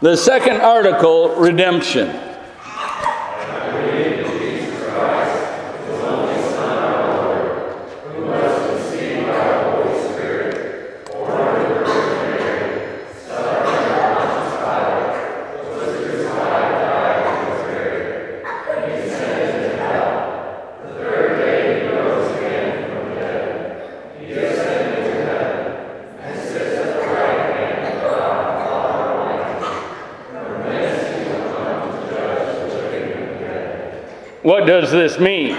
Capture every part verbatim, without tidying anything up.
The second article, redemption. What does this mean?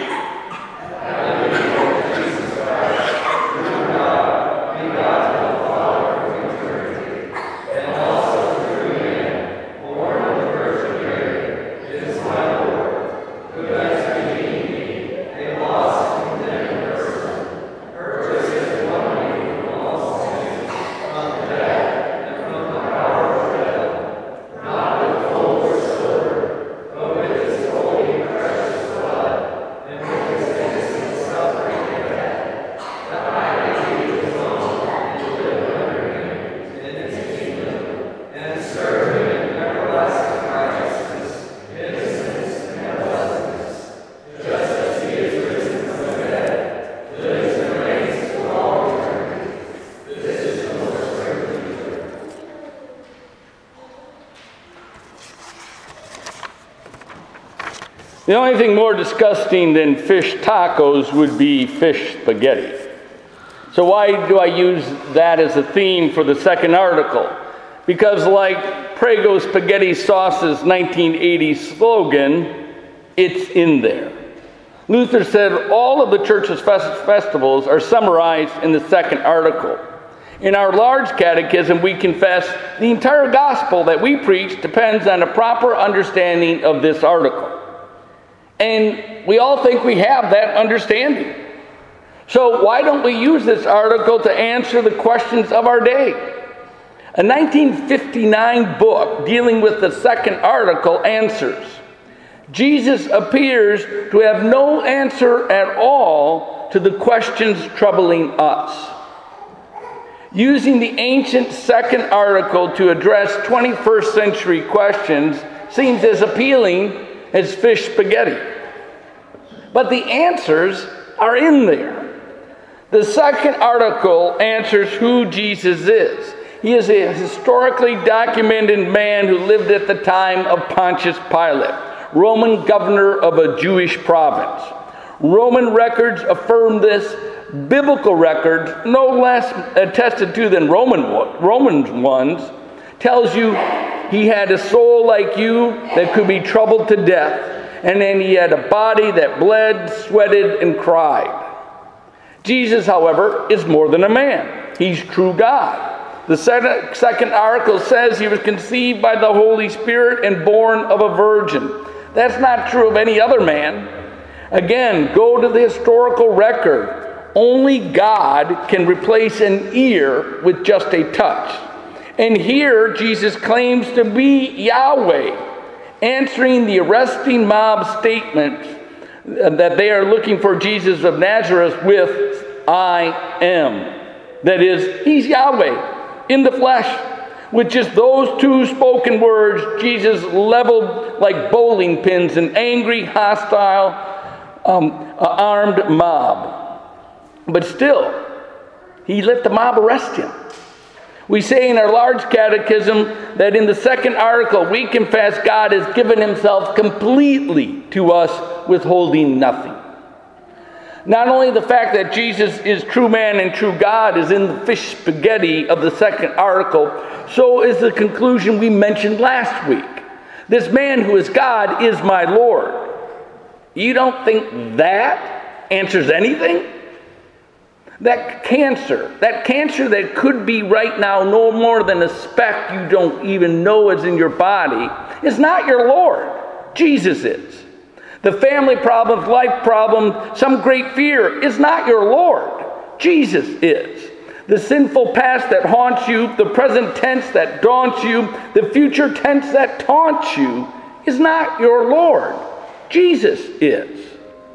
The only thing more disgusting than fish tacos would be fish spaghetti. So why do I use that as a theme for the second article? Because like Prego Spaghetti Sauce's nineteen eighty slogan, it's in there. Luther said all of the church's fest- festivals are summarized in the second article. In our large catechism, we confess the entire gospel that we preach depends on a proper understanding of this article. And we all think we have that understanding. So why don't we use this article to answer the questions of our day? A nineteen fifty-nine book dealing with the second article answers. Jesus appears to have no answer at all to the questions troubling us. Using the ancient second article to address twenty-first century questions seems as appealing as fish spaghetti. But the answers are in there. The second article answers who Jesus is. He is a historically documented man who lived at the time of Pontius Pilate, Roman governor of a Jewish province. Roman records affirm this. Biblical records, no less attested to than Roman Roman ones, tells you he had a soul like you that could be troubled to death, and then he had a body that bled, sweated, and cried. Jesus, however, is more than a man. He's true God. The second article says he was conceived by the Holy Spirit and born of a virgin. That's not true of any other man. Again, go to the historical record. Only God can replace an ear with just a touch. And here, Jesus claims to be Yahweh, answering the arresting mob statement that they are looking for Jesus of Nazareth with, I am. That is, he's Yahweh in the flesh. With just those two spoken words, Jesus leveled like bowling pins an angry, hostile, um, uh, armed mob. But still, he let the mob arrest him. We say in our large catechism that in the second article, we confess God has given himself completely to us, withholding nothing. Not only the fact that Jesus is true man and true God is in the fish spaghetti of the second article, so is the conclusion we mentioned last week. This man who is God is my Lord. You don't think that answers anything? That cancer, that cancer that could be right now no more than a speck you don't even know is in your body, is not your Lord. Jesus is. The family problems, life problem, some great fear is not your Lord. Jesus is. The sinful past that haunts you, the present tense that daunts you, the future tense that taunts you is not your Lord. Jesus is.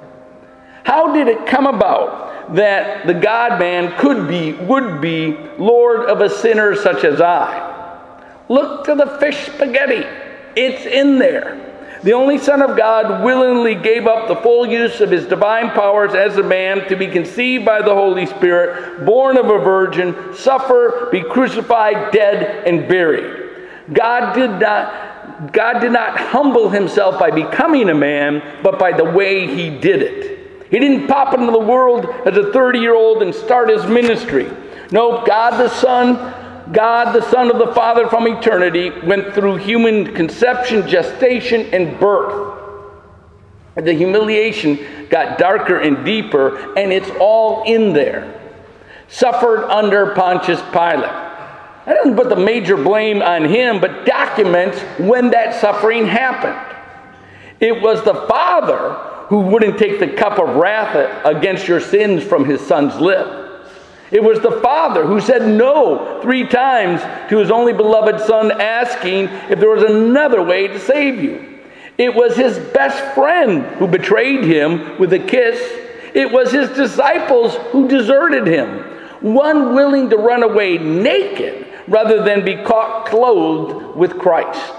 How did it come about that the God-man could be, would be Lord of a sinner such as I? Look to the fish spaghetti. It's in there. The only Son of God willingly gave up the full use of his divine powers as a man to be conceived by the Holy Spirit, born of a virgin, suffer, be crucified, dead, and buried. God did not, God did not humble himself by becoming a man, but by the way he did it. He didn't pop into the world as a thirty-year-old and start his ministry. No, God the Son God, the Son of the Father from eternity, went through human conception, gestation, and birth. The humiliation got darker and deeper, and it's all in there. Suffered under Pontius Pilate. That doesn't put the major blame on him, but documents when that suffering happened. It was the Father who wouldn't take the cup of wrath against your sins from his Son's lips. It was the Father who said no three times to his only beloved Son, asking if there was another way to save you. It was his best friend who betrayed him with a kiss. It was his disciples who deserted him, one willing to run away naked rather than be caught clothed with Christ.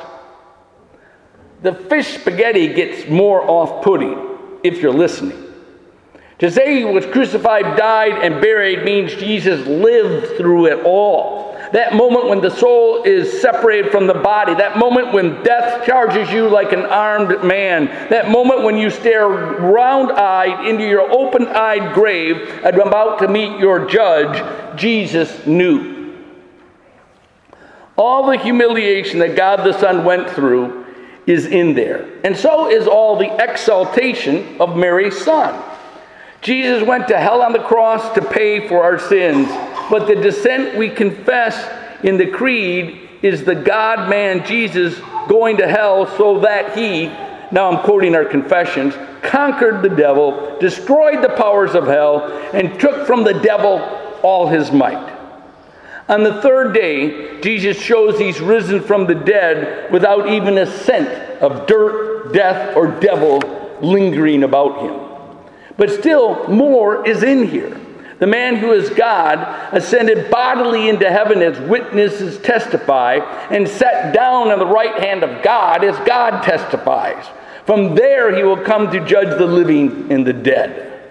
The fish spaghetti gets more off-putting if you're listening. To say he was crucified, died, and buried means Jesus lived through it all. That moment when the soul is separated from the body. That moment when death charges you like an armed man. That moment when you stare round-eyed into your open-eyed grave and about to meet your judge. Jesus knew. All the humiliation that God the Son went through is in there. And so is all the exaltation of Mary's Son. Jesus went to hell on the cross to pay for our sins. But the descent we confess in the creed is the God-man Jesus going to hell so that he, now I'm quoting our confessions, conquered the devil, destroyed the powers of hell, and took from the devil all his might. On the third day, Jesus shows he's risen from the dead without even a scent of dirt, death, or devil lingering about him. But still, more is in here. The man who is God ascended bodily into heaven as witnesses testify and sat down on the right hand of God as God testifies. From there he will come to judge the living and the dead.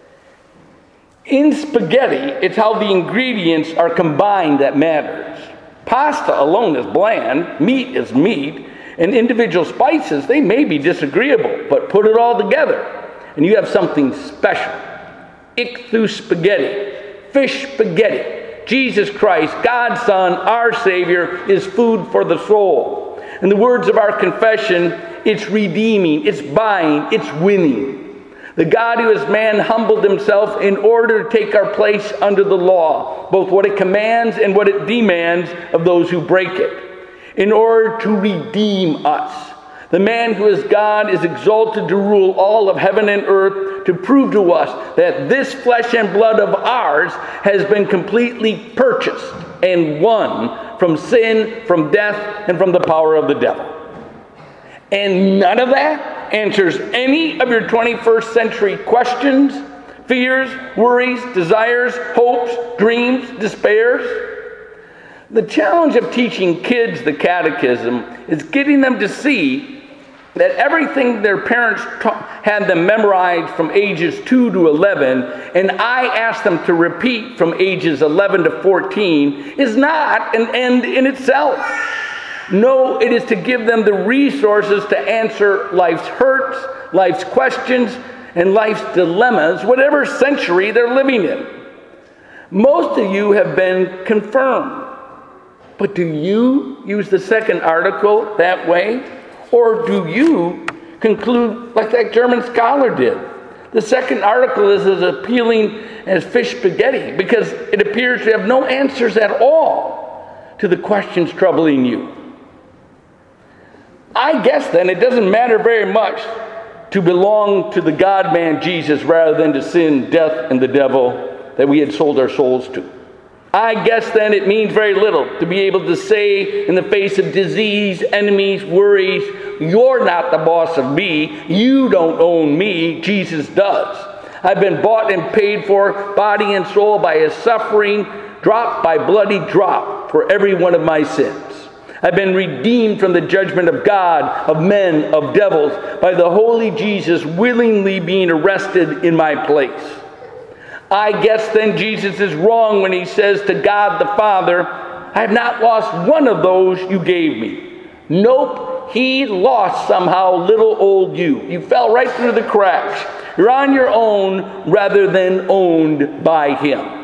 In spaghetti, it's how the ingredients are combined that matters. Pasta alone is bland, meat is meat, and individual spices, they may be disagreeable, but put it all together and you have something special. Ichthu spaghetti, fish spaghetti. Jesus Christ, God's Son, our Savior, is food for the soul. In the words of our confession, it's redeeming, it's buying, it's winning. The God who is man humbled himself in order to take our place under the law, both what it commands and what it demands of those who break it, in order to redeem us. The man who is God is exalted to rule all of heaven and earth to prove to us that this flesh and blood of ours has been completely purchased and won from sin, from death, and from the power of the devil. And none of that answers any of your twenty-first century questions, fears, worries, desires, hopes, dreams, despairs. The challenge of teaching kids the catechism is getting them to see that everything their parents ta- had them memorized from ages two to eleven, and I asked them to repeat from ages eleven to fourteen, is not an end in itself. No, it is to give them the resources to answer life's hurts, life's questions, and life's dilemmas, whatever century they're living in. Most of you have been confirmed. But do you use the second article that way? Or do you conclude like that German scholar did? The second article is as appealing as fish spaghetti because it appears to have no answers at all to the questions troubling you. I guess then it doesn't matter very much to belong to the God-man Jesus rather than to sin, death, and the devil that we had sold our souls to. I guess then it means very little to be able to say in the face of disease, enemies, worries, you're not the boss of me, you don't own me, Jesus does. I've been bought and paid for, body and soul, by his suffering, drop by bloody drop for every one of my sins. I've been redeemed from the judgment of God, of men, of devils, by the holy Jesus willingly being arrested in my place. I guess then Jesus is wrong when he says to God the Father, I have not lost one of those you gave me. Nope, he lost somehow little old you. You fell right through the cracks. You're on your own rather than owned by him.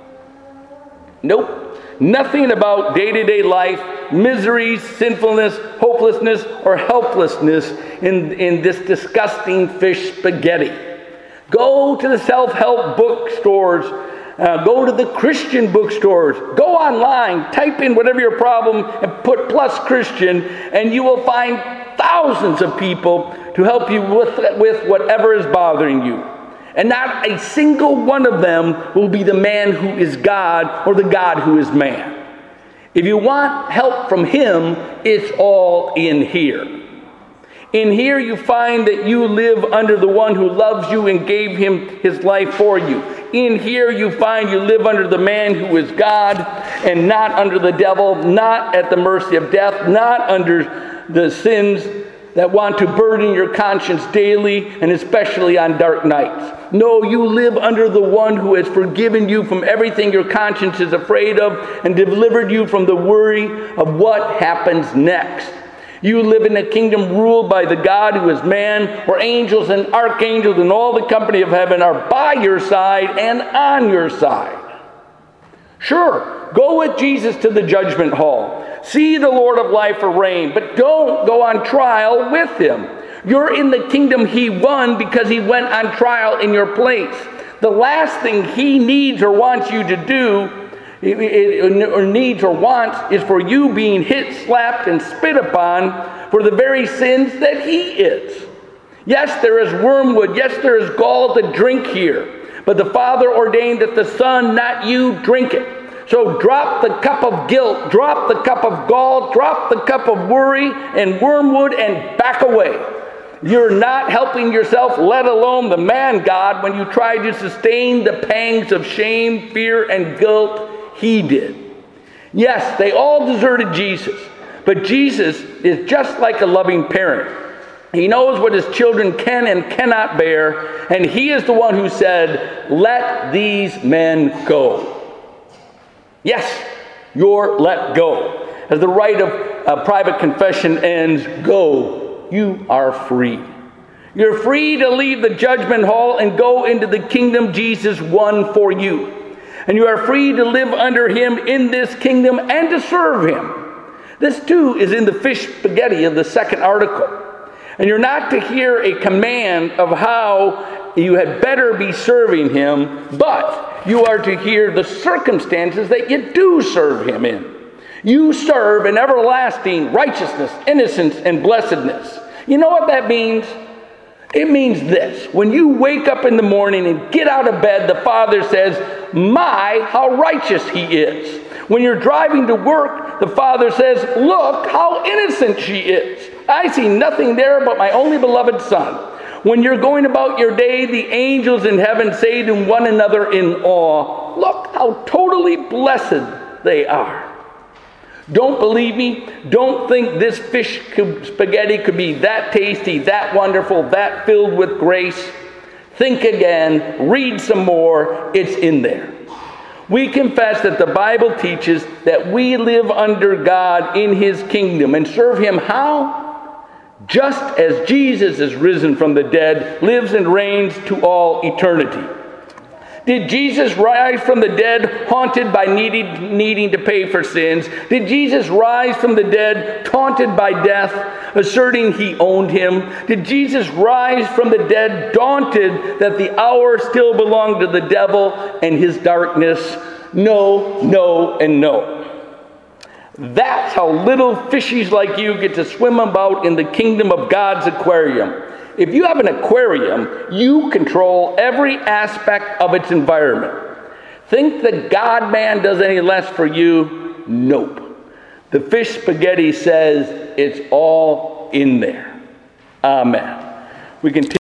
Nope. Nothing about day-to-day life, miseries, sinfulness, hopelessness, or helplessness in, in this disgusting fish spaghetti. Go to the self-help bookstores. Uh, go to the Christian bookstores. Go online. Type in whatever your problem and put plus Christian, and you will find thousands of people to help you with, with whatever is bothering you. And not a single one of them will be the man who is God or the God who is man. If you want help from him, it's all in here. In here you find that you live under the one who loves you and gave him his life for you. In here you find you live under the man who is God and not under the devil, not at the mercy of death, not under the sins that want to burden your conscience daily and especially on dark nights. No, you live under the one who has forgiven you from everything your conscience is afraid of and delivered you from the worry of what happens next. You live in a kingdom ruled by the God who is man, where angels and archangels and all the company of heaven are by your side and on your side. Sure, go with Jesus to the judgment hall. See the Lord of life reign, but don't go on trial with him. You're in the kingdom he won because he went on trial in your place. The last thing he needs or wants you to do, or needs or wants, is for you being hit, slapped, and spit upon for the very sins that he is. Yes, there is wormwood. Yes, there is gall to drink here. But the Father ordained that the Son, not you, drink it. So drop the cup of guilt, drop the cup of gall, drop the cup of worry and wormwood, and back away. You're not helping yourself, let alone the man God, when you try to sustain the pangs of shame, fear, and guilt he did. Yes, they all deserted Jesus, but Jesus is just like a loving parent. He knows what his children can and cannot bear, and he is the one who said, let these men go. Yes, you're let go. As the rite of uh, private confession ends, go. You are free. You're free to leave the judgment hall and go into the kingdom Jesus won for you. And you are free to live under him in this kingdom and to serve him. This too is in the fish spaghetti of the second article. And you're not to hear a command of how you had better be serving him, but you are to hear the circumstances that you do serve him in. You serve in everlasting righteousness, innocence, and blessedness. You know what that means? It means this. When you wake up in the morning and get out of bed, the Father says, my, how righteous he is. When you're driving to work, the Father says, look how innocent she is. I see nothing there but my only beloved Son. When you're going about your day, the angels in heaven say to one another in awe, look how totally blessed they are. Don't believe me? Don't think this fish spaghetti could be that tasty, that wonderful, that filled with grace. Think again, read some more, it's in there. We confess that the Bible teaches that we live under God in his kingdom and serve him how? Just as Jesus is risen from the dead, lives and reigns to all eternity. Did Jesus rise from the dead haunted by needing, needing to pay for sins? Did Jesus rise from the dead taunted by death, asserting he owned him? Did Jesus rise from the dead daunted that the hour still belonged to the devil and his darkness? No, no, and no. That's how little fishies like you get to swim about in the kingdom of God's aquarium. If you have an aquarium, you control every aspect of its environment. Think the God-man does any less for you? Nope. The fish spaghetti says it's all in there. Amen. We continue.